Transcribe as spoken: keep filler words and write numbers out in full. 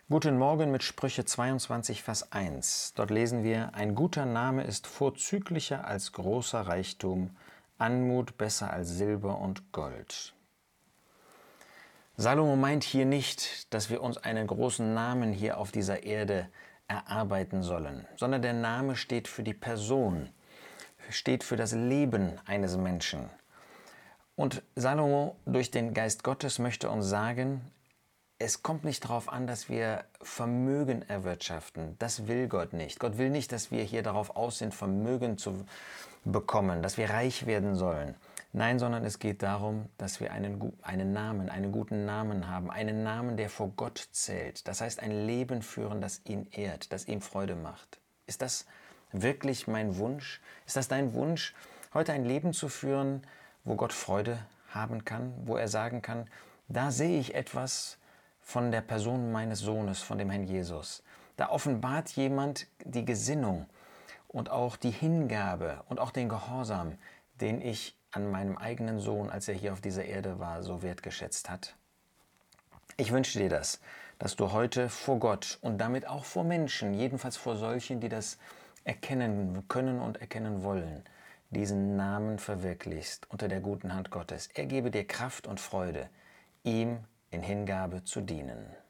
Guten Morgen mit Sprüche zweiundzwanzig, Vers eins. Dort lesen wir: Ein guter Name ist vorzüglicher als großer Reichtum, Anmut besser als Silber und Gold. Salomo meint hier nicht, dass wir uns einen großen Namen hier auf dieser Erde erarbeiten sollen, sondern der Name steht für die Person, steht für das Leben eines Menschen. Und Salomo durch den Geist Gottes möchte uns sagen, es kommt nicht darauf an, dass wir Vermögen erwirtschaften. Das will Gott nicht. Gott will nicht, dass wir hier darauf aus sind, Vermögen zu bekommen, dass wir reich werden sollen. Nein, sondern es geht darum, dass wir einen, einen Namen, einen guten Namen haben. Einen Namen, der vor Gott zählt. Das heißt, ein Leben führen, das ihn ehrt, das ihm Freude macht. Ist das wirklich mein Wunsch? Ist das dein Wunsch, heute ein Leben zu führen, wo Gott Freude haben kann, wo er sagen kann, da sehe ich etwas von der Person meines Sohnes, von dem Herrn Jesus. Da offenbart jemand die Gesinnung und auch die Hingabe und auch den Gehorsam, den ich an meinem eigenen Sohn, als er hier auf dieser Erde war, so wertgeschätzt hat. Ich wünsche dir das, dass du heute vor Gott und damit auch vor Menschen, jedenfalls vor solchen, die das erkennen können und erkennen wollen, diesen Namen verwirklichst unter der guten Hand Gottes. Er gebe dir Kraft und Freude, ihm in Hingabe zu dienen.